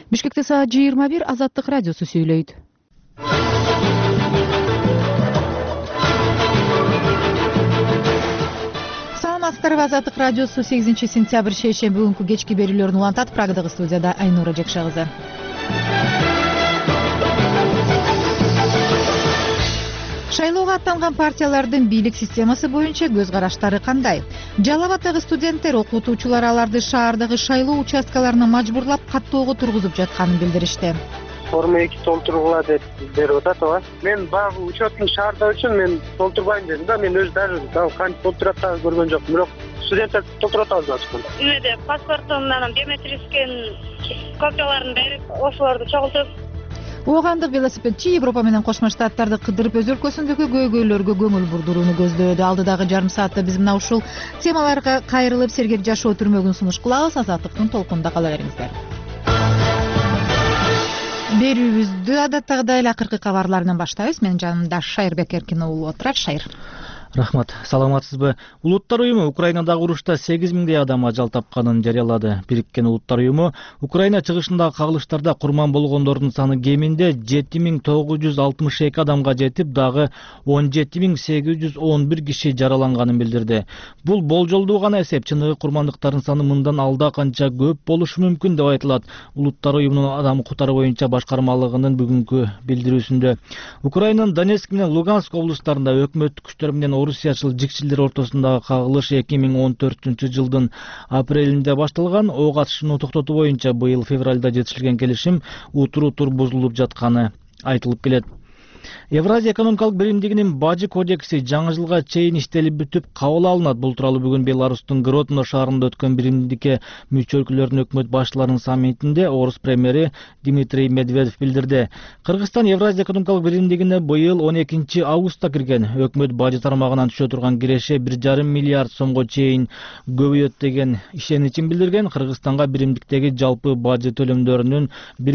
Бишкекте саат 21 Азаттык радиосу сүйлөйт. Саламатсыздарбы, Азаттык радиосу 8-сентябрь шейшемби күнкү кечки берүүлөрүн улантат. Прагадагы студияда Айнура Жекше кызы. Шайлоого аттанган партиялардын бийлик системасы боюнча көз караштары кандай? Жалал Абаддагы студенттер, окутуучулар аларды шаардагы шайлоо участкаларына мажбурлап каттоого тургузуп жатканын билдиришти. Форма 2 толтургула деп берип атат ооба. Мен баягы учеттин шаарда үчүн мен толтурбайм дедим да, мен өзү даже кантип толтуруп атганын көргөн жокмун, бирок студенттер толтуруп атабыз ачкан. Эмеде паспортун анан биометрический копияларын берип, ошолорду чогултуп. Оогандык велосипедчи Европа менен Кошмо Штаттарды кыдырып өз өлкөсүндөгү көйгөйлөргө көңүл бурдурууну көздөөдү. Алдыдагы жарым саатта биз мына ушул темаларга кайрылып сергек жашоо түрмөгүн сунуш кылабыз. Азаттыктын толкунунда кала бериңиздер. Берүүбүздү адаттагыдай эле акыркы кабарларынан баштайбыз. Менин жанымда Шайырбек Эркин уулу отурат. Шайыр. Рахмат. Саламатсызбы? Улуттар уюму Украинадагы урушта 8 миңдей адам ажал тапканын жарыялады. Бириккен Улуттар уюму Украина чыгышындагы кагылыштарда курман болгондордун саны кеминде 7962 адамга жетип, дагы 17811 киши жараланганын билдирди. Бул болжолдуу гана эсеп, чыныгы курмандыктардын саны мындан алда канча көп болушу мүмкүн деп айтылат. Улуттар уюмунун адам кутары боюнча башкармалыгынын бүгүнкү билдирүүсүндө. Украинанын Донецк менен Луганск облустарында өкмөттүк күчтөр менен орусиячыл жикчилер ортосундагы кагылыш 2014-жылдын апрелинде башталган. Ок атышууну токтотуу боюнча быйыл февралда жетишилген келишим утур-утур бузулуп жатканы айтылып келет. Евразия экономикалык биримдигинин бажы кодекси жаңы жылга чейин иштелип бүтүп кабыл алынат. Бул тууралуу бүгүн Беларустун Гродно шаарында өткөн биримдикке мүчө өлкөлөрдүн өкмөт башчыларынын саммитинде орус премьери Дмитрий Медведев билдирди. Кыргызстан Евразия экономикалык биримдигине быйыл 12 августта кирген. Өкмөт бажы тармагынан түшө турган киреше 1,5 миллиард сомго чейин көбөйөт деген ишеничин билдирген. Кыргызстанга биримдиктеги жалпы бажы төлөмдөрүнүн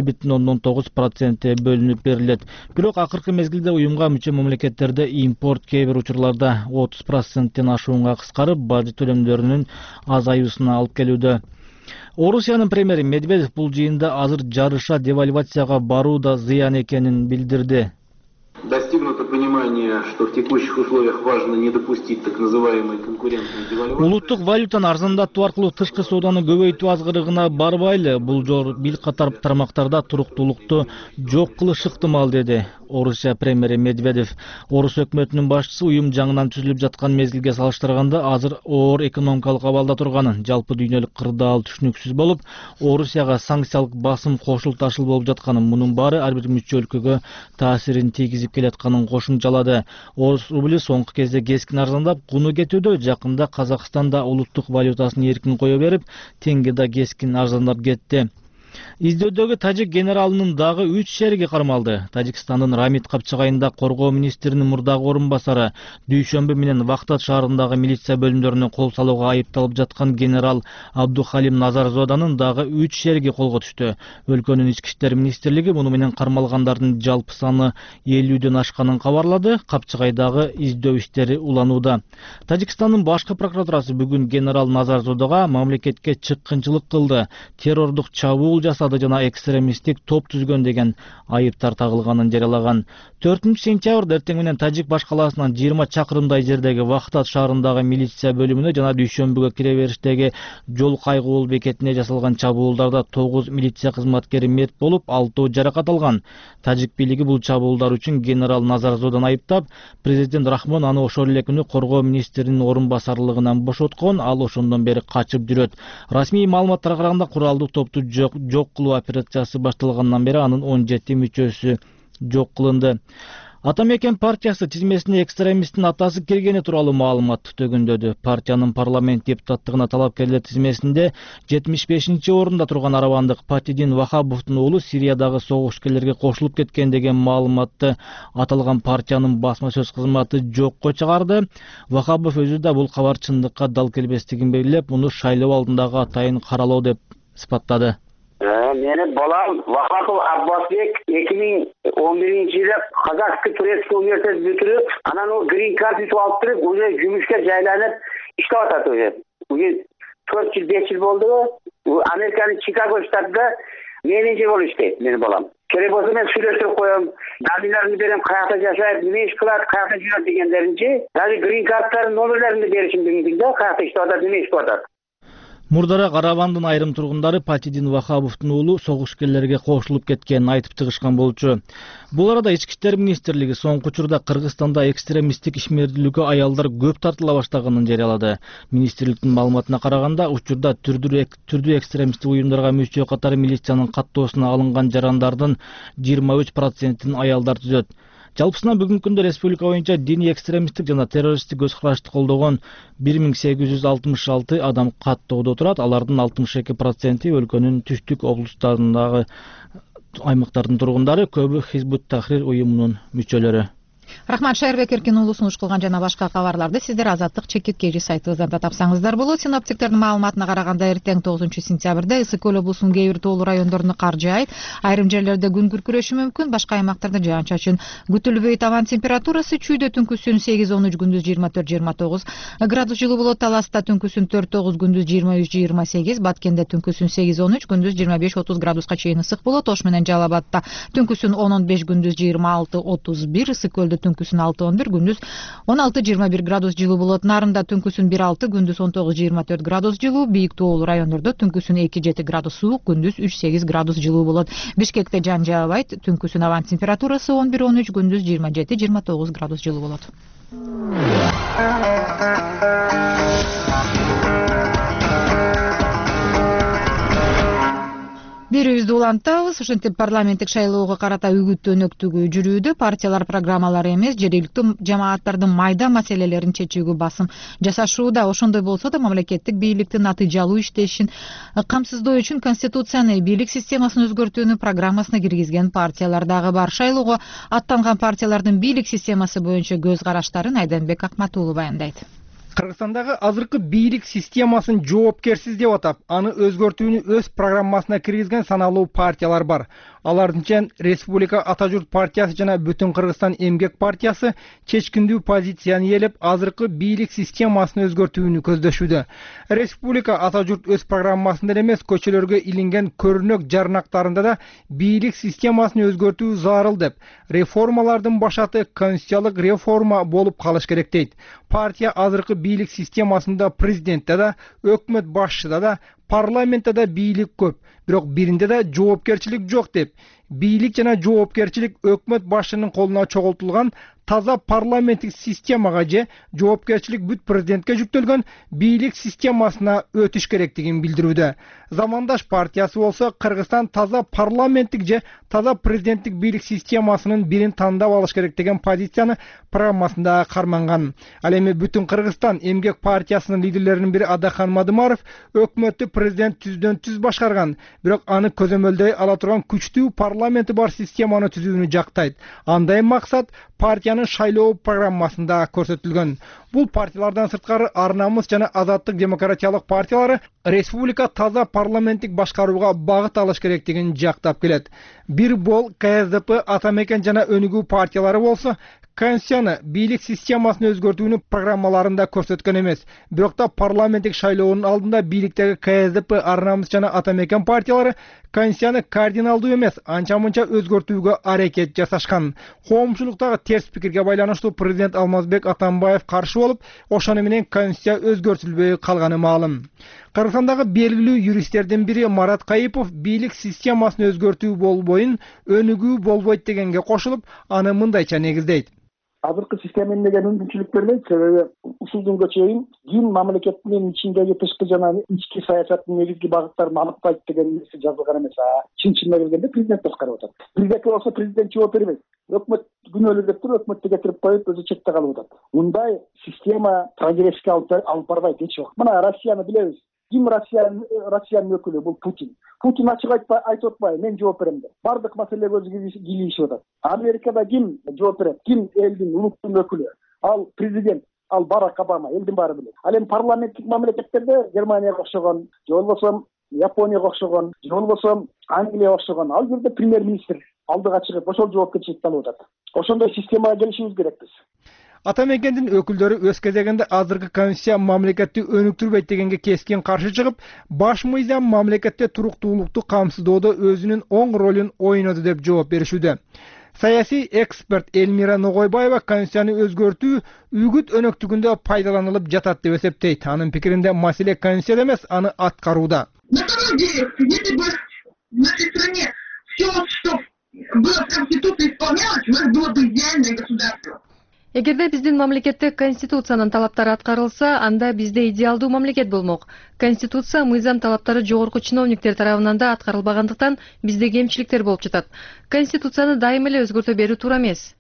1,9% бөлүнүп берилет. Бирок акыркы мезгилде уюмга мүчө мамлекеттерде импорт кээ бир учурларда 30%тен ашуунга кыскарып, бажы төлөмдөрүнүн азаюусуна алып келүүдө. Орусиянын премьери Медведев бул жыйында азыр жарыша девальвацияга баруу да зыян экенин билдирди. Достигнуто понимание, что в текущих условиях важно не допустить так называемой конкурентной девальвации. Улуттук валютаны арзандатуу аркылуу тышкы сооданы көбөйтүү азгырыгына барбайлы. Бул жол бир катар тармактарда туруктуулукту жок кылышы ыктымал, деди Орусия премьери Медведев. Орус өкмөтүнүн башчысы уюм жаңынан түзүлүп жаткан мезгилге салыштырганда азыр оор экономикалык абалда турганын, жалпы дүйнөлүк кырдаал түшүнүксүз болуп, Орусияга санкциялык басым кошул ташыл болуп жатканын, мунун баары ар бир мүчө өлкөгө таасирин тийгизип келатканын кошумчалады. Орус рубли соңку кезде кескин арзандап, кууну кетүүдө. Жакында Казакстан да улуттук валютасын эркин кое берип, теңге да кескин арзандап кетти. Издөөдөгү тажик генералынын дагы 3 шериги кармалды. Тажикстандын Рамит Капчагайында коргоо министринин мурдагы орун басары, Дүйшөмбү менен Вахтат шаарындагы милиция бөлүмдөрүнө кол салууга айыпталып жаткан генерал Абдухалим Назарзоданын дагы 3 шериги колго түштү. Өлкөнүн ички иштер министрлиги муну менен кармалгандардын жалпы саны 50дөн ашканын кабарлады. Капчагайдагы издөө иштери уланууда. Тажикстандын башкы прокуратурасы бүгүн генерал Назарзодага мамлекетке чыккынчылык кылды, террордук чабуул жасады жана экстремисттик топ түзгөн деген айыптар тагылганын жарыялаган. 4-сентябрда эртең менен Тажик баш калаасынан 20 чакырымдай жердеги Вахтат шаарындагы милиция бөлүмүнө жана Дүйшөмбүгө кире бериштеги жол кайгуул бекетине жасалган чабуулдарда 9 милиция кызматкери мерт болуп, 6 жаракат алган. Тажик бийлиги бул чабуулдар үчүн генерал Назарзоданы айыптап, президент Рахмон аны ошол эле күнү коргоо министринин орун басарлыгынан бошоткон. Ал ошондон бери качып жүрөт. Расмий маалыматтарга караганда куралдуу топту жок кылуу операциясы башталгандан бери анын 17 мүчөсү жок кылынды. Атамекен партиясы тизмесине экстремисттин атасы киргени тууралуу маалымат төгүндөдү. Партиянын парламент депутаттыгына талапкерлер тизмесинде 75-орунда турган арабандык Патидин Вахабовдун уулу Сириядагы согушкерлерге кошулуп кеткен деген маалыматты аталган партиянын басма сөз кызматы жокко чыгарды. Вахабов өзү да бул кабар чындыкка дал келбестигин белгилеп, муну шайлоо алдындагы атайын каралоо деп сыпаттады. Менин балам Вахапов Аббасбек 2011-жылы Казакский турецкий университет бүтүрүп, анан ол грин карт алып туруп, уже жумушка жайланып иштеп атат уже. 4 жыл 5 жыл болду. Американын Чикаго штатында Менеджер болуп иштейт менин балам. Керек болсо мен сүйлөштүрүп коем, данныйларын берем, каякта жашайт, эмне иш кылат, каякта жүрөт дегендеринчи, даже грин кардтардын номерлерин беришим мүмкүн да, каякта иштеп атат, эмне иштеп атат. Мурдара Карабандын айрым тургундары Патидин Вахабовдун уулу согушкерлерге кошулуп кеткенин айтып чыгышкан болчу. Бул арада Ички иштер министрлиги соңку учурда Кыргызстанда экстремисттик ишмердүүлүккө аялдар көп тартыла баштаганын жарыялады. Министрликтин маалыматына караганда, учурда түрдүү экстремисттик уюмдарга мүчө катары милициянын каттоосуна алынган жарандардын 23%-ин аялдар түзөт. Жалпысынан бүгүнкү күндө республика боюнча диний экстремисттик жана террористтик көз карашты колдогон 1866 адам каттоодо турат. Алардын 62% өлкөнүн түштүк облустарындагы аймактардын тургундары, көбү Хизбут Тахрир уюмунун мүчөлөрү. Рахмат, Шайырбек Эркин уулу сунуш кылган жана башка кабарларды сиздер Азаттык чекит сайтыбыздан да тапсаңыздар болот. Синоптиктердин маалыматына караганда эртең 9-сентябрда Ысык көл облусунун кээ бир тоолуу райондоруна кар жаайт. Айрым жерлерде күн күркүрөшү мүмкүн, башка аймактарда жаан-чачын күтүлбөйт. Абан температурасы чүйдө түнкүсүн 8-13, күндүз 24-29 градус жылуу болот. Таласта түнкүсүн 4-9, күндүз 23-28, Баткенде түнкүсүн 8-13, күндүз 25-30 градуска чейин ысык болот. Ош менен Жалал Абадта түнкүсүн 10-15, күндүз 26-31, Ысык көлдө түнкүсүн 6-11, күндүз 16-21 градус жылуу болот. Нарында түнкүсүн 1-6, күндүз 19-24 градус жылуу. Бийик тоолуу райондордо түнкүсүн 2-7 градус суук, күндүз 3-8 градус жылуу болот. Бишкекте жан жаабайт. Түнкүсүн абан температурасы 11-13, күндүз 27-29 градус жылуу болот. Берүүбүздү улантабыз. Ошентип парламенттик шайлоого карата үгүт өнөктүгү жүрүүдө. Партиялар программалары эмес, жергиликтүү жамааттардын майда маселелерин чечүүгө басым жасашууда. Ошондой болсо да мамлекеттик бийликтин натыйжалуу иштешин камсыздоо үчүн конституцияны, бийлик системасын өзгөртүүнү программасына киргизген партиялар дагы бар. Шайлоого аттанган партиялардын бийлик системасы боюнча көз караштарын Айданбек Акматуулу баяндайт. Кыргызстандагы азыркы бийлик системасын жоопкерсиз деп атап, аны өзгөртүүнү өз программасына киргизген саналуу партиялар бар. Алардын ичинен Республика Ата журт партиясы жана Бүтүн Кыргызстан эмгек партиясы чечкиндүү позицияны ээлеп, азыркы бийлик системасын өзгөртүүнү көздөшүүдө. Республика Ата журт өз программасында эмес, көчөлөргө илинген көрүнөк жарнактарында да бийлик системасын өзгөртүү зарыл деп, реформалардын башаты конституциялык реформа болуп калыш керек дейт. Партия азыркы бийлик системасында президентте да, өкмөт башчыда да, парламентте да бийлик көп, бирок биринде да жоопкерчилик жок деп, бийлик жана жоопкерчилик өкмөт башчынын колуна чогултулган таза парламенттик системага же жоопкерчилик бүт президентке жүктөлгөн бийлик системасына өтүш керектигин билдирүүдө. Замандаш партиясы болсо Кыргызстан таза парламенттик же таза президенттик бийлик системасынын бирин тандап алыш керек деген позицияны программасында карманган. Ал эми Бүтүн Кыргызстан эмгек партиясынын лидерлеринин бири Адахан Мадымаров өкмөттү президент түздөн түз башкарган, бирок аны көзөмөлдөй ала турган күчтүү парламенти бар системаны түзүүнү жактайт. Андай максат партиянын шайлоо программасында көрсөтүлгөн. Бул партиялардан сырткары Ар намыс жана Азаттык демократиялык партиялары республика таза парламенттик башкарууга багыт алыш керектигин жактап келет. Бир бол КСДП, Атамекен жана Өнүгүү партиялары болсо Конституцияны, бийлик системасын өзгөртүүнү программаларында көрсөткөн эмес. Бирок да парламенттик шайлоонун алдында бийликтеги КСДП, Ар намыс жана Атамекен партиялары Конституцияны кардиналдуу эмес, анча-мынча өзгөртүүгө аракет жасашкан. Коомчулуктагы терс пикирге байланыштуу президент Алмазбек Атамбаев каршы болуп, ошону менен Конституция өзгөртүлбөй калганы маалым. Кыргызстандагы белгилүү юристтердин бири Марат Кайыпов бийлик системасын өзгөртүү болбойун өнүгүү болбойт дегенге кошулуп, аны мындайча негиздейт. Азыркы система эмнеге мүмкүнчүлүк бербейт? Себеби ушул күнгө чейин дин мамлекеттин ичиндеги тышкы жана ички саясаттын негизги багыттарын аныктайт деген нерсе жазылган эмес. Чын-чынына келгенде президент башкарып атат. Президентке болсо президент жооп бербейт. Өкмөт күнөөлүү деп туруп өкмөттү кетирип коюп, өзү четте калып атат. Мындай система прогресске алып барбайт эч убакта. Мына Россияны билебиз. Ким Россиянын өкүлү? Бул Путин. Путин ачык айтып атпайбы, мен жооп берем деп. Бардык маселеге өзү кийлигишип атат. Америкада ким жооп берет? Ким элдин улуттун өкүлү? Ал президент, ал Барак Обама, элдин баары билет. Ал эми парламенттик мамлекеттерде Германияга окшогон, же болбосо Японияга окшогон, же болбосо Англияга окшогон, ал жерде премьер-министр алдыга чыгып ошол жоопкерчиликти алып атат. Ошондой системага келишибиз керекпиз. Ата мекендин өкүлдөрү өз кезегинде азыркы конституция мамлекетти өнүктүрбөйт дегенге кескин каршы чыгып, баш мыйзам мамлекетте туруктуулукту камсыздоодо өзүнүн оң ролун ойноду деп жооп беришүүдө. Саясий эксперт Эльмира Ногойбаева конституцияны өзгөртүү үгүт өнөктүгүндө пайдаланылып жатат деп эсептейт. Анын пикиринде маселе конституцияда эмес, аны аткарууда. На самом деле, если бы в нашей стране все, что было в Конституции, исполнялось, у нас было бы идеальное государство. Эгерде биздин мамлекетте конституциянын талаптары аткарылса, анда бизде идеалдуу мамлекет болмок. Конституция, мыйзам талаптары жогорку чиновниктер тарабынан да аткарылбагандыктан бизде кемчиликтер болуп жатат. Конституцияны дайым эле өзгөртө берүү туура эмес.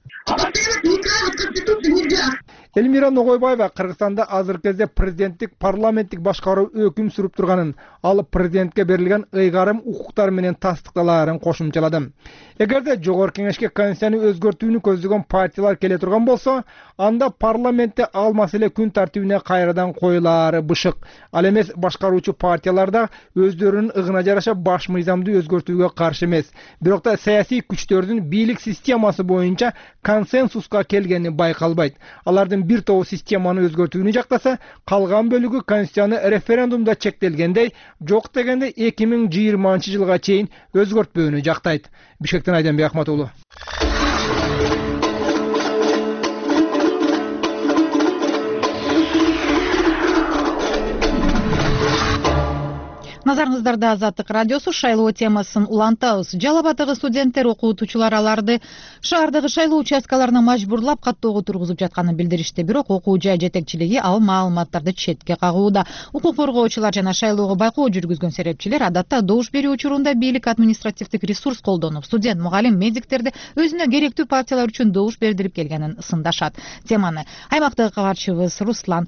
Эльмира Ногойбаева Кыргызстанда азыркы кезде президенттик парламенттик башкаруу өкүм сүрүп турганын, ал президентке берилген ыйгарым укуктар менен тастыкталаарын кошумчалады. Эгерде жогорку кеңешке конституцияны өзгөртүүнү көздөгөн партиялар келе турган болсо, анда парламентте ал маселе күн тартибине кайрадан коюлаары бышык. Ал эмес башкаруучу партияларда өздөрүнүн ыгына жараша баш мыйзамды өзгөртүүгө каршы эмес. Бирок да саясий күчтөрдүн бийлик системасы боюнча консенсуска келгени байкалбайт. Алардын бир тобу системаны өзгөртүүнү жактаса, калган бөлүгү конституцияны референдумда чектелгендей, жок дегенде 2020-жылга чейин өзгөртпөөнү жактайт. Бишкектен Айданбек Ахматуулу. Назарыңыздарда Азаттык радиосу шайлоо темасын улантабыз. Жалал Абаддагы студенттер, окуутуучулар аларды шаардагы шайлоо участкаларына мажбурлап каттоого тургузуп жатканын билдиришти. Бирок окуу жай жетекчилиги ал маалыматтарды четке кагууда. Укук коргоочулар жана шайлоого байкоо жүргүзгөн серепчилер адатта добуш берүү учурунда бийлик административдик ресурс колдонуп, студент, мугалим, медиктерди өзүнө керектүү партиялар үчүн добуш бердирип келгенин сындашат. Теманы аймактагы кабарчыбыз Руслан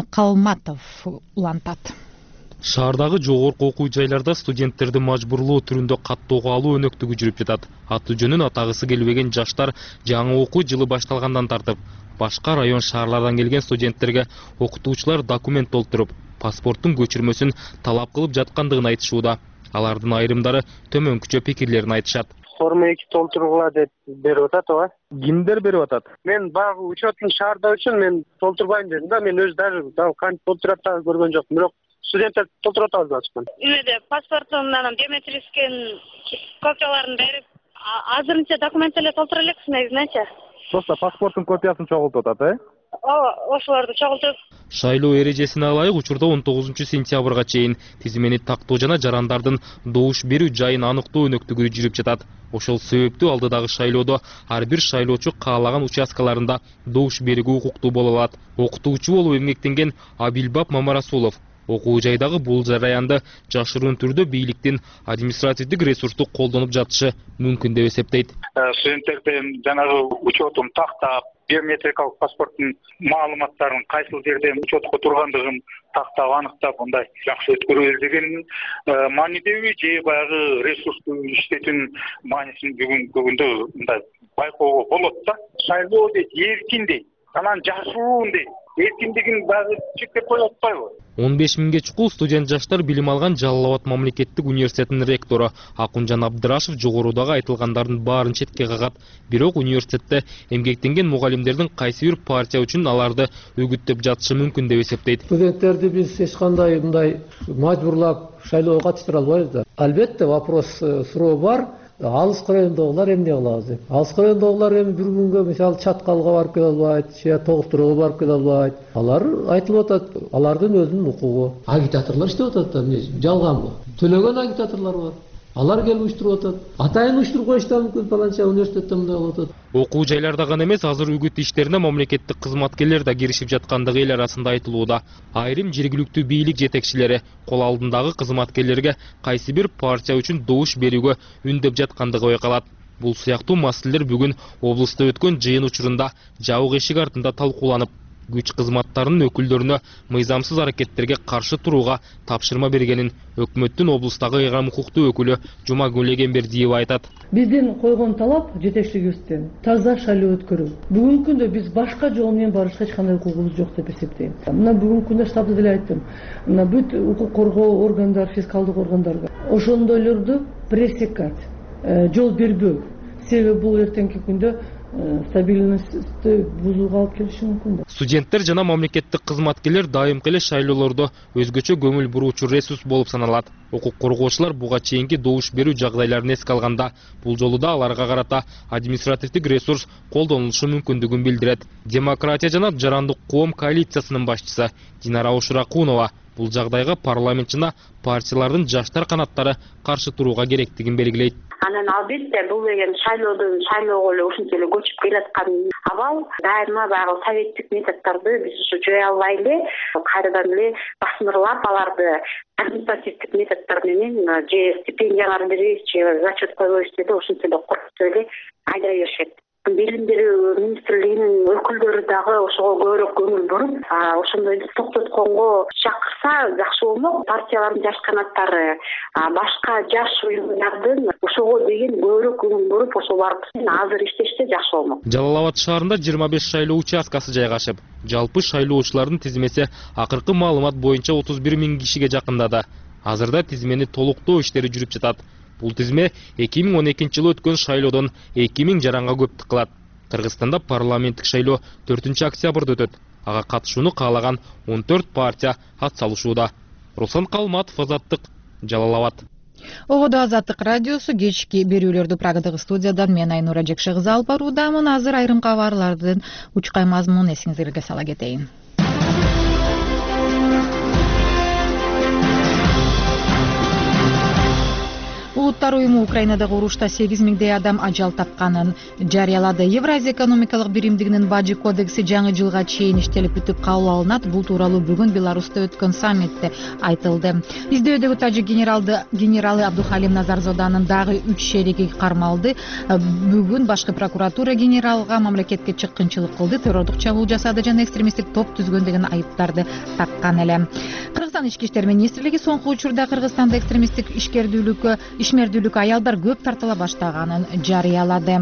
Калматов улантат. Шаардагы жогорку окуу жайларда студенттерди мажбурлоо түрүндө каттоого алуу өнөктүгү жүрүп жатат. Аты жөнүн атагысы келбеген жаштар жаңы окуу жылы башталгандан тартып, башка район шаарлардан келген студенттерге окутуучулар документ толтуруп, паспорттун көчүрмөсүн талап кылып жаткандыгын айтышууда. Алардын айрымдары төмөнкүчө пикирлерин айтышат. Форма 2 толтургула деп берип атат, ооба. Кимдер берип атат? Мен баягы учеттун шаардаа үчүн мен толтурбайм дедим да, мен өзү даже кантип толтуруп атат көргөн жокмун. Бирок студенттер толтуруп атабыз ачкан. Үйдө паспортумдан биометрический копияларын берип, азырынча документ эле толтура элекпиз негизиненчи. Просто паспорттун копиясын чогултуп атат, Ооба, ошолорду чогултуп. Шайлоо эрежесине ылайык учурда 19-сентябрга чейин тизмени тактоо жана жарандардын добуш берүү жайын аныктоо өнөктүгү жүрүп жатат. Ошол себептүү алдыдагы шайлоодо ар бир шайлоочу каалаган участкаларында добуш берүүгө укуктуу боло алат. Окутуучу болуп эмгектенген Абилбап Мамарасулов окуу жайдагы бул жараянды жашыруун түрдө бийликтин административдик ресурсту колдонуп жатышы мүмкүн деп эсептейт. Студенттердин жанагы учетун тактап, биометрикалык паспорттун маалыматтарын кайсыл жерден учетко тургандыгын тактап, аныктап, мындай жакшы өткөрөбүз деген маанидеби же баягы ресурсту иштетүүнүн маанисин бүгүнкү күндө мындай байкоого болот да. Шайлоо дейт, эркин дейт, анан жашыруун дейт. Эркиндигин дагы чектеп коюп атпайбы? 15 миңге чукул студент жаштар билим алган Жалал Абад мамлекеттик университетинин ректору Акунжан Абдырашев жогорудагы айтылгандардын баарын четке кагат. Бирок университетте эмгектенген мугалимдердин кайсы бир партия үчүн аларды үгүттөп жатышы мүмкүн деп эсептейт. Студенттерди биз эч кандай мындай мажбурлап шайлоого катыштыра албайбыз да. Албетте вопрос суроо бар. Алыс райондогулар эмне кылабыз деп. Алыс райондогулар эми бир күнгө мисалы Чаткалга барып келе албайт, же Тогуштурга барып келе албайт. Алар айтылып атат, алардын өзүнүн укугу. Агитаторлор иштеп атат да, жалганбы? Төлөгөн агитаторлор бар. Алар келип уюштуруп атат. Атайын уюштуруп коюшу да мүмкүн, паланча университетте мындай болуп атат. Окуу жайларда гана эмес, азыр үгүт иштерине мамлекеттик кызматкерлер да киришип жаткандыгы эл арасында айтылууда. Айрым жергиликтүү бийлик жетекчилери кол алдындагы кызматкерлерге кайсы бир партия үчүн добуш берүүгө үндөп жаткандыгы байкалат. Бул сыяктуу маселелер бүгүн облуста өткөн жыйын учурунда жабык эшик артында талкууланып, күч кызматтарынын өкүлдөрүнө мыйзамсыз аракеттерге каршы турууга тапшырма бергенин өкмөттүн облустагы ыйгарым укуктуу өкүлү Жумагүл Эгембердиева айтат. Биздин койгон талап жетекчилигибизден таза шайлоо өткөрүү. Бүгүнкү күндө биз башка жол менен барышка эч кандай укугубуз жок деп эсептейм. Мына бүгүнкү күндө штабда деле айттым. Мына бүт укук коргоо органдар, фискалдык органдарга ошондойлорду пресекать, жол бербөө. Себеби бул эртеңки күндө стабильностьты бузууга алып келиши мүмкүн да. Студенттер жана мамлекеттик кызматкерлер дайымкы эле шайлоолордо өзгөчө көңүл буруучу ресурс болуп саналат. Укук коргоочулар буга чейинки добуш берүү жагдайларын эске алганда, бул жолу да аларга карата административдик ресурс колдонулушу мүмкүндүгүн билдирет. Демократия жана Жарандык коом коалициясынын башчысы Динара Ошуракунова бул жагдайга парламент жана партиялардын жаштар канаттары каршы турууга керектигин белгилейт. Анан албетте бул деген шайлоого эле ушинче эле көчүп келаткан абал дайыма баягы советтик методдорду биз ушу жоя албайлы, кайрадан эле басмырлап аларды административдик методдор менен же стипендиялар беребиз же зачет койбойбуз деп ушинче эле коркутуп эле айдай беришет. Билим берүү министрлигинин өкүлдөрү дагы ошого көбүрөөк көңүл буруп, ошондойду токтотконго чакырса жакшы болмок. Партиялардын жаш канаттары, башка жаш уюмдардын ошого деген көбүрөөк көңүл буруп, ошолар азыр иштешсе жакшы болмок. Жалал Абад шаарында 25 шайлоо участкасы жайгашып, жалпы шайлоочулардын тизмеси акыркы маалымат боюнча 31 000 кишиге жакындады. Азырда тизмени толуктоо иштери жүрүп жатат. Бул тизме 2012-жылы өткөн шайлоодон 2000 жаранга көптүк кылат. Кыргызстанда парламенттик шайлоо 4-октябрда өтөт. Ага катышууну каалаган 14 партия ат салышууда. Руслан Калматов, Азаттык, Жалал Абад. Огодо Азаттык радиосу кечки берүүлөрдү Прагадагы студиядан мен Айнура Жекшегиз алып баруудамын. Азыр айрым кабарлардын учкай мазмунун эсиңизге сала кетейин. Улуттар уюму Украинадагы урушта 8000дей адам ажал тапканын жарыялады. Евразия экономикалык биримдигинин бажы кодекси жаңы жылга чейин иштелип бүтүп кабыл алынат. Бул тууралуу бүгүн Беларуста өткөн саммитте айтылды. Издөөдөгү тажик генералы Абдухалим Назарзоданын дагы 3 шериги кармалды. Бүгүн башкы прокуратура генералга мамлекетке чыккынчылык кылды, террордук чабуул жасады жана экстремисттик топ түзгөн деген айыптарды таккан эле. Кыргызстан ички иштер министрлиги соңку учурда Кыргызстанда экстремисттик ишмердүүлүккө аялдар көп тартыла баштаганын жарыялады.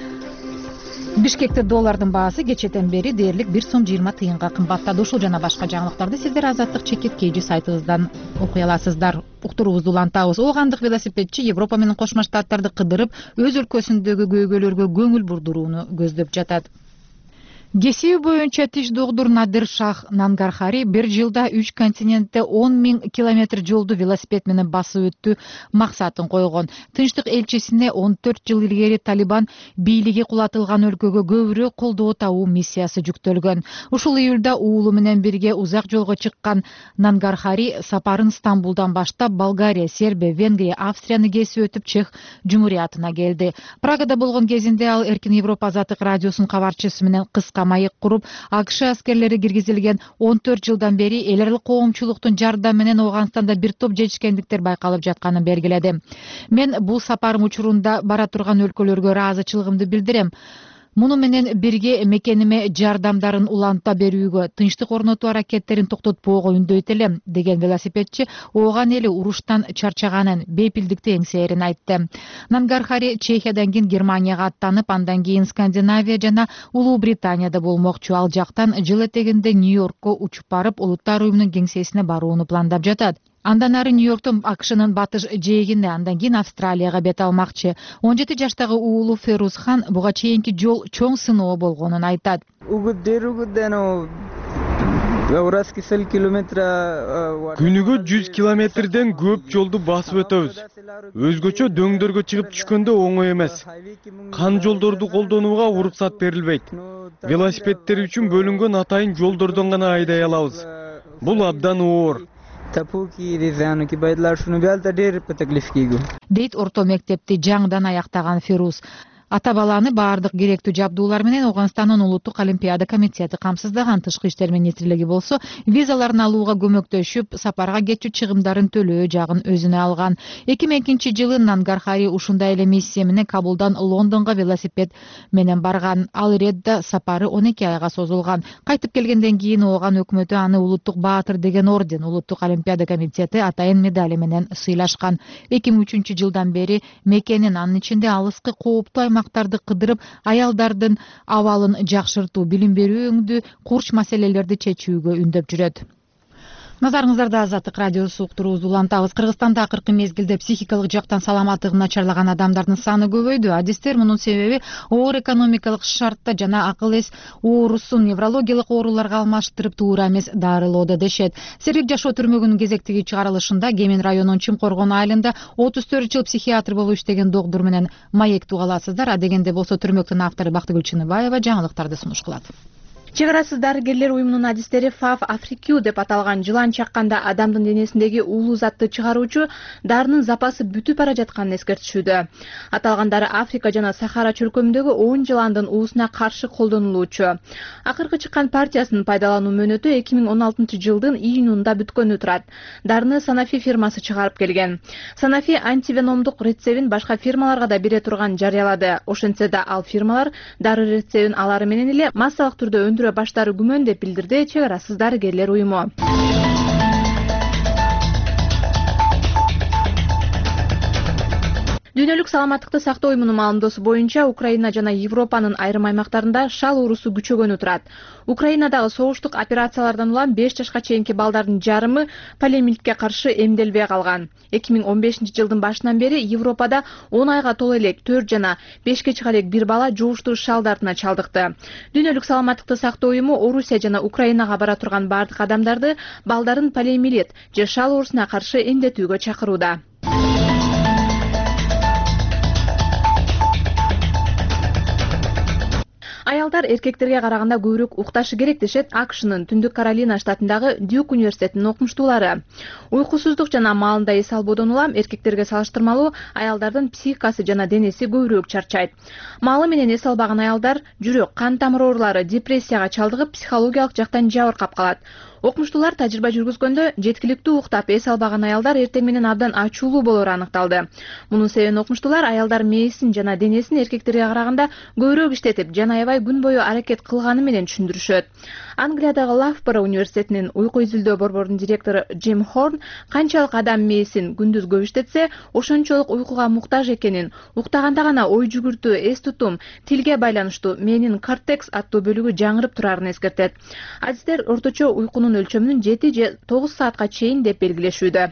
Бишкекте доллардын баасы кечээден бери дээрлик 1 сом 20 тыйынга кымбаттады. Ушул жана башка жаңылыктарды сиздер Азаттык чекиткейжи сайтыбыздан окуй аласыздар. Уктуруубузду улантабыз. Оогандык велосипедчи Европа менен Кошмо Штаттарды кыдырып, өз өлкөсүндөгү көйгөйлөргө көңүл бурдурууну көздөп жатат. Кесиби боюнча тиш догдур Надир Шах Нангархари бир жылда 3 континентте 10 000 километр жолду велосипед менен басып өттүү максатын койгон. Тынчтык элчисине 14 жыл илгери Талибан бийлиги кулатылган өлкөгө көбүрөөк колдоо табуу миссиясы жүктөлгөн. Ушул июлда уулу менен бирге узак жолго чыккан Нангархари сапарын Стамбулдан баштап Болгария, Сербия, Венгрия, Австрияны кесип өтүп Чех Жумуриятына келди. Прагада болгон кезинде ал Эркин Европа Азаттык радиосунун кабарчысы менен кыска маек куруп, АКШ аскерлери киргизилген 14 жылдан бери эл аралык коомчулуктун жардамы менен Ооганстанда бир топ жетишкендиктер байкалып жатканын белгиледи. Мен бул сапарым учурунда бара турган өлкөлөргө ыраазычылыгымды билдирем. Муну менен бирге мекениме жардамдарын уланта берүүгө, тынчтык орнотуу аракеттерин токтотпоого үндөйт элем, деген велосипедчи ооган эли уруштан чарчаганын, бейпилдикти эңсээрин айтты. Нангархари Чехиядан кийин Германияга аттанып, андан кийин Скандинавия жана Улуу Британияда болмокчу. Ал жактан жыл этегинде Нью-Йоркко учуп барып, Улуттар уюмунун кеңсесине барууну пландап жатат. Андан ары Нью-Йорктун АКШнын батыш жээгине, андан кийин Австралияга бет алмакчы. 17 жаштагы уулу Феруз Хан буга чейинки жол чоң сыноо болгонун айтат. Күнүгө 100 километрден көп жолду басып өтөбүз. Өзгөчө дөңдөргө чыгып түшкөндө оңой эмес. Кан жолдорду колдонууга уруксат берилбейт. Велосипедтер үчүн бөлүнгөн атайын жолдордон гана айдай алабыз. Бул абдан оор. Дейт орто мектепти жаңыдан аяктаган Феруз. Ата баланы баардык керектүү жабдуулар менен Ооганстандын улуттук олимпиада комитети камсыздаган. Тышкы иштер министрлиги болсо визаларын алууга көмөктөшүп, сапарга кетүү чыгымдарын төлөө жагын өзүнө алган. 2002 жылы Нангархари ушундай эле миссия менен Кабулдан Лондонго велосипед менен барган. Ал иретте сапары 12 айга созулган. Кайтып келгенден кийин Ооган өкмөтү аны улуттук баатыр деген орден, улуттук олимпиада комитети атайын медали менен сыйлашкан. 2003 жылдан бери мекенин, анын ичинде алыскы кооптуу аймактарды кыдырып, аялдардын абалын жакшыртуу, билим берүүңдү, курч маселелерди чечүүгө үндөп жүрөт. Назарыңыздарда Азаттык радиосу уктуруубузду улантабыз. Кыргызстанда акыркы мезгилде психикалык жактан саламаттыгы начарлаган адамдардын саны көбөйдү. Адистер мунун себеби оор экономикалык шартта жана акыл эс оорусун неврологиялык ооруларга алмаштырып туура эмес дарылоодо дешет. Сергек жашоо түрмөгүнүн кезектеги чыгарылышында Кемин районунун Чымкоргон айылында 34 жыл психиатр болуп иштеген доктор менен маек тугаласыздар. Адегенде болсо түрмөктүн автору Бактыгүл Чыныбаева жаңылыктарды сунуш кылат. Чек арасыз дарыгерлер уюмунун адистери FAV Afrique деп аталган жылан чакканда адамдын денесиндеги уулуу затты чыгаруучу дарынын запасы бүтүп бара жатканын эскертишүүдө. Аталган дары Африка жана Сахара чөлкөмүндөгү 10 жыландын уусуна каршы колдонулуучу. Акыркы чыккан партиясынын пайдалануу мөөнөтү 2016 жылдын июнунда бүткөнү турат. Дарыны Sanofi фирмасы чыгарып келген. Sanofi антивеномдук рецебин башка фирмаларга да бере турган жарыялады. Ошентсе да ал фирмалар дары рецебин алары менен эле массалык түрдө өндүрө баштары күмөн деп билдирди Чек арасыз дарыгерлер уюму. Дүйнөлүк саламаттыкты сактоо уюмунун маалымдоосу боюнча Украина жана Европанын айрым аймактарында шал оорусу күчөгөнү турат. Украинадагы согуштук операциялардан улам 5 жашка чейинки балдардын жарымы полиомиелитке каршы эмделбей калган. 2015 жылдын башынан бери Европада 10 айга толо элек 4 жана 5ке чыга элек бир бала жугуштуу шал дартына чалдыкты. Дүйнөлүк саламаттыкты сактоо уюму Орусия жана Украинага бара турган бардык адамдарды балдарын полиомиелит же шал оорусуна каршы эмдетүүгө чакырууда. Аялдар эркектерге караганда көбүрөөк укташы керек дешет АКШнын Түндүк Каролина штатындагы Дюк университетинин окумуштуулары. Уйкусуздук жана маалында эс албоодон улам эркектерге салыштырмалуу аялдардын психикасы жана денеси көбүрөөк чарчайт. Маалы менен эс албаган аялдар жүрөк, кан тамыр оорулары, депрессияга чалдыгып, психологиялык жактан жабыркап калат. Окумуштуулар тажрыйба жүргүзгөндө жеткиликтүү уктап эс албаган аялдар эртең менен абдан ачуулуу болору аныкталды. Мунун себебин окумуштуулар аялдар мээсин жана денесин эркектерге караганда көбүрөөк иштетип, жана аябай күн бою аракет кылганы менен түшүндүрүшөт. Англиядагы Лафборо университетинин уйку изилдөө борборунун директору Джим Хорн канчалык адам мээсин күндүз көп иштетсе, ошончолук уйкуга муктаж экенин, уктаганда гана ой жүгүртүү, эс тутум, тилге байланыштуу мээнин кортекс аттуу бөлүгү жаңырып турарын эскертет. Адистер орточо уйкунун өлчөмүнүн 7 же 9 саатка чейин деп белгилешүүдө.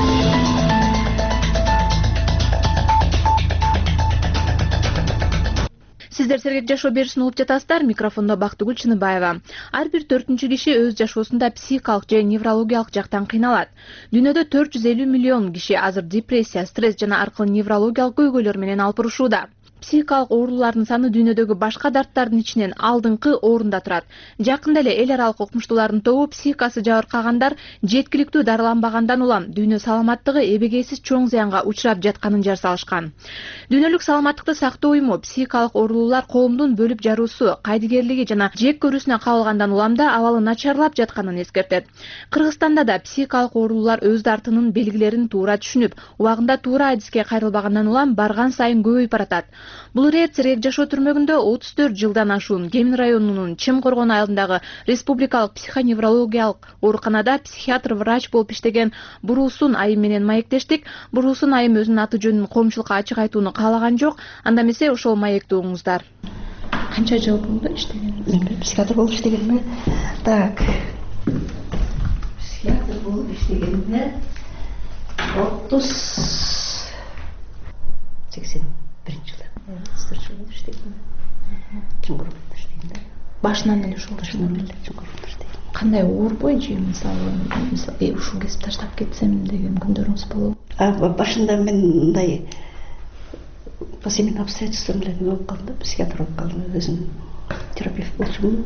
Сиздер Сергек жашоо берүүсүн угуп жатасыздар. Микрофондо Бактыгүл Чыныбаева. Ар бир 4-чү киши өз жашоосунда психикалык же неврологиялык жактан кыйналат. Дүйнөдө 450 миллион киши азыр депрессия, стресс жана аркылуу неврологиялык көйгөйлөр менен алпурушууда. Психикалык оорулардын саны дүйнөдөгү башка дарттардын ичинен алдыңкы орунда турат. Жакында эле эл аралык окумуштуулардын тобу психикасы жабыркагандар жеткиликтүү дарыланбагандан улам дүйнө саламаттыгы эбегейсиз чоң зыянга учурап жатканын жар салышкан. Дүйнөлүк саламаттыкты сактоо уюму психикалык оорулуулар коомдун бөлүп жаруусу, кайдыгерлиги жана жек көрүүсүнө кабылгандан улам да абалы начарлап жатканын эскертет. Кыргызстанда да психикалык оорулуулар өз дартынын белгилерин туура түшүнүп, убагында туура адиске кайрылбагандан улам барган сайын көбөйүп баратат. Бул ирет Сергек жашоо түрмөгүндө 34 жылдан ашуун Кемин районунун Чымкоргон айылындагы республикалык психоневрологиялык ооруканада психиатр врач болуп иштеген Бурусун айым менен маектештик. Бурусун айым өзүнүн аты жөнүн коомчулукка ачык айтууну каалаган жок. Анда эмесе ошол маекти угуңуздар. Канча жыл болду иштеген? Мен психиатр болуп иштегениме. Так. Психиатр болуп иштегениме 81 жылда. Сырчылып иштегем. Чымкоргонда иштейм. Башынан эле ушул Чымкоргонда иштейм. Кандай оорбой же мисалы ушул кесип таштап кетсем деген күндөрүңүз болобу? Башында мен мындай по семейным обстоятельствам менен болуп калды, психиатр болуп калдым, өзүм терапевт болчумун.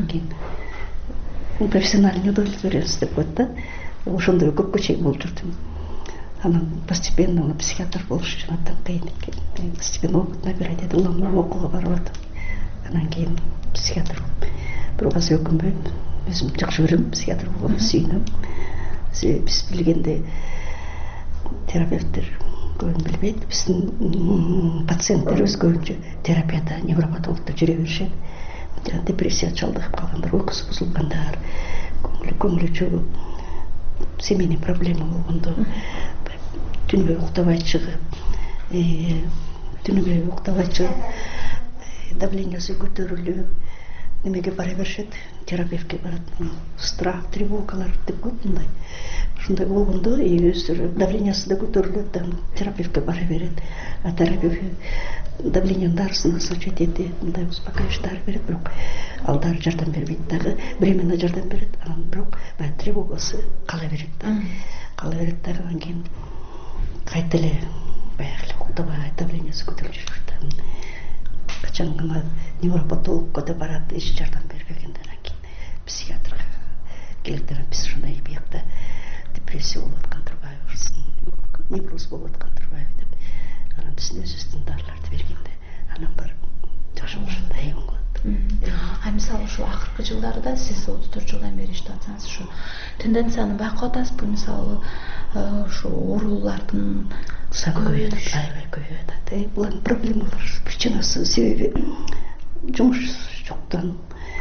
Кийин профессиональный неудовлетворенность деп коет да. Ошондой көпкө чейин болуп жүрдүм. Анан постепенно психиатр болуш үчүн абдан кыйын экен. Постепенно опыт набирать этип, улам окууга барып атам. Анан кийин психиатр бирок азыр өкүнбөйм. Өзүм жакшы көрөм, психиатр болгонду сүйүнөм. Биз билгенде терапевттер көбүн билбейт. Биздин пациенттерибиз көбүнчө терапияда, невропатологдо жүрө беришет. Депрессия чалдыгып калгандар, уйкусу бузулгандар, көңүлү чөгүп, семейный проблема болгондо, түнүгө уктабай чыгып, давлениясы көтөрүлүп, немеге бара беришет, терапевтке барат. Страх, тревогалар деп көп мындай. Ушундай болгондо өздөрү давлениясы да көтөрүлөт, терапевтке бара берет. А терапевт давлениянын дарысын назначать этет, мындай успокаивающий дары берет, бирок ал дары жардам бербейт дагы, временно жардам берет, анан бирок баягы тревогасы кала берет да. Кала берет дагы, анан кийин кайта эле баягы эле уктабай давлениясы көтөрүлүп жүрөт. Качан гана невропатологко да барат, эч жардам бербегенде, анан кийин психиатрга келет, биз ушундай биякта депрессия болуп аткан турбайбыз, невроз болуп аткан турбайбы деп, анан биз өзүбүздүн дарыларды бергенде анан барып жакшы болушунда эң болот. А мисалы ушу акыркы жылдарда сиз 34 жылдан бери иштеп атсаңыз, ушу тенденцияны байкап атасызбы? Мисалы ушу оорулардын саны көбөйүп атат, аябай көбөйүп атат. Булардын проблемалар причинасы себеби жумуш жоктон,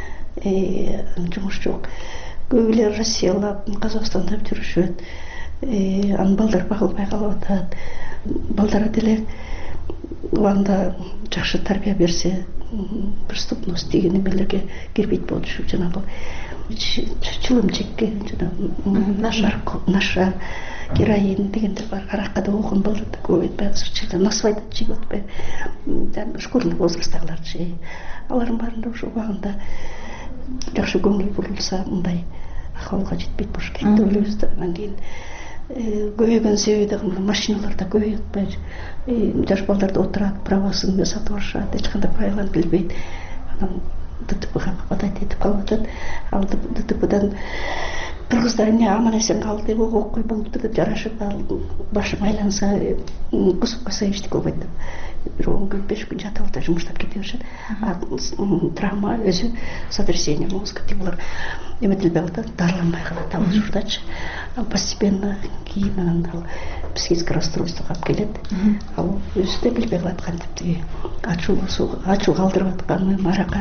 жумуш жок. Көп эле Россиялап, Казакстанда жүрүшөт. Анын балдар багылбай калып атат. Балдары деле анда жакшы тарбия берсе, преступность деген эмелерге кирбейт болчу, жанагы чылым чеккен, жанагы наша, героин дегендер бар. Аракка да окун балдар да көп айтпайбы, азырча насвайда жеп атпайбы. Школьный возрасттагылар алардын баарында ошол убагында жакшы көңүл бурулса, мындай акыбалга жетпейт болуш керек деп ойлойбуз да. Анан кийин көбөйгөн себеби дагы машиналар да көбөйүп атпайбы. Жаш балдар отурат, правасын сатып алышат, эч кандай правиланы билбейт. Анан ДТПга попадать этип калып атат. Ал ДТПдан кыргыздар эмне аман эсен калды деп окуй болуптур деп жарашып, ал башым айланса кусуп койсо эчтеке болбойт деп. 10 күн 5 күн жатып ата жумуштап кете беришет. Травма өзү сотрясение мозга деп булар эметилбей атат, дарыланбай калат ал учурдачы. Постепенно кийин анан ал психическое расстройствого алып келет. Ал өзү да билбей калат кантип ачуу калтырып атканын, аракка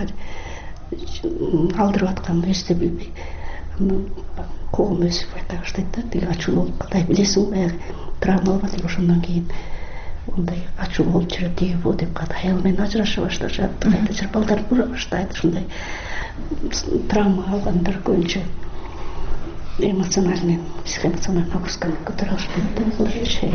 алдырып атканын өзү да билбей. Колум өзү байкай баштайт да, тиги ачуу болуп калдай билесиң, баягы травма алып атып ошондон кийин ондай ачуу болуп жүрөт, тиги бу деп калат, аял менен ажыраша башташат, кайта жер балдар бура баштайт. Ушундай травма алгандар көбүнчө эмоциональный, психоэмоциональный нагрузканы көтөрө алышпайт да.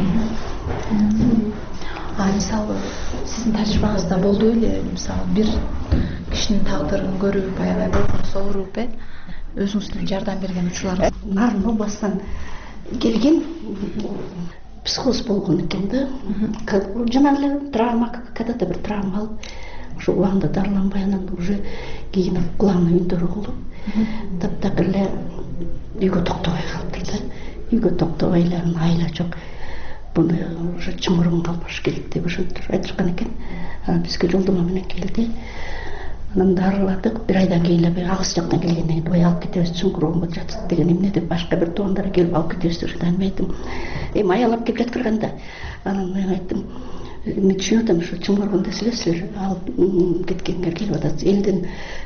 Мисалы сиздин тажрыйбаңызда болду эле, мисалы бир кишинин тагдырын көрүп, аябай бойгонсо ооруп, өзүңүздүн жардам берген учурларыңыз? Нарын областан келген психоз болгон экен да. Жанагы эле травма, когда-то бир травма алып, ошо убагында дарыланбай, анан уже кийин главный үндөрү болуп, таптак эле үйгө токтобой калыптыр да. Үйгө токтобой эле, айла жок. Буну уже чымырын калбаш керек деп ошентип айтышкан экен. Анан бизге жолдомо менен келди. Анан дарыладык. Бир айдан кийин эле агыс жактан келгенден кийин ой алып кетебиз, чуңкуругумда жатат деген эмне деп башка бир туугандары келип алып кетебиз деп мен айттым. Аялап келип жаткырганда анан мен айттым, мен түшүнүп атам, ушу чуңкургунда силер алып кеткенге келип атасыз, элден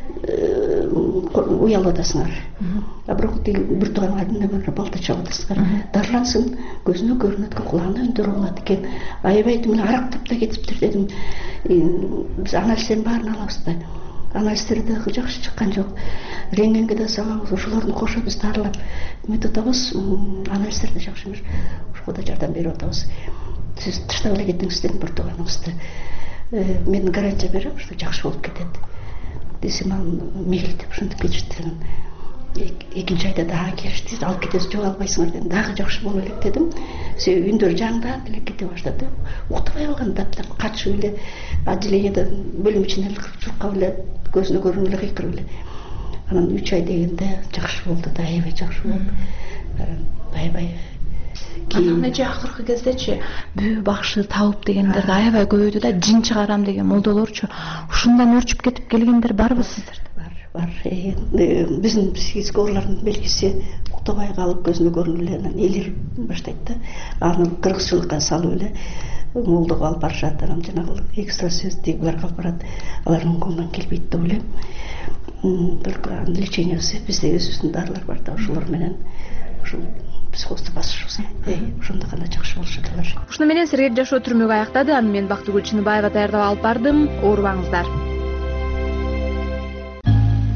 уялып атасыңар. А бирок тиги бир тууган айдында балта чалып атасыңар. Дарылансын, көзүнө көрүнөт экен, кулагына үндөр болот экен. Аябай мына арактап да кетиптир дедим. Биз анализдердин баарын алабыз да. Анализдер дагы жакшы чыккан жок. Рентгенге да салабыз, ошолорду кошуп биз дарылап эметип атабыз. Анализдер да жакшы эмес. Ошого да жардам берип атабыз. Сиз таштап эле кетиңиз дедим бир тууганыңызды. Мен гарантия берем, что жакшы болуп кетет. Десем ал мейли деп ошентип кетишти. Экинчи айда дагы келишти, алып кетесиз, жок албайсыңар дедим. Дагы жакшы боло элек дедим. Себеби үндөр жаңдап эле кете баштады. Уктабай калган таптак качып эле отделениеде бөлүм ичине чуркап эле көзүнө көрүнүп эле кыйкырып эле. Анан 3 ай дегенде жакшы болду да, аябай жакшы болуп. Аябай Анан эже акыркы кездечи бүү бакшы табып дегендер аябай көбөйдү да, жин чыгарам деген молдолорчу ушундан өрчүп кетип келгендер барбы сиздерде? Бар. Биздин психический оорулардын белгиси уктабай калып көзүнө көрүнүп эле анан элирип баштайт да. Аны кыргызчылыкка салып эле молдого алып барышат, анан жанагы экстрасенс дейлерге алып барат. Алардын колунан келбейт деп ойлойм. Только лечениясы бизде өзүбүздүн дарылар бар да, ошолор менен ошол психозду басышыбыз. Ошондо гана жакшы болушат алар. Ушуну менен Сергей жашоо түрмөгү аяктады. Аны мен Бактыгүл Чыныбаева даярдап алып бардым. Оорубаңыздар.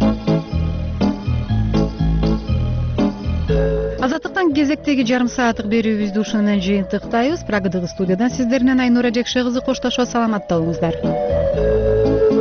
азаттыктан кезектеги жарым сааттык берүүбүздү ушуну менен жыйынтыктайбыз. Прагадагы студиядан сиздер менен Айнура Жекше кызы коштошот. Саламатта болуңуздар.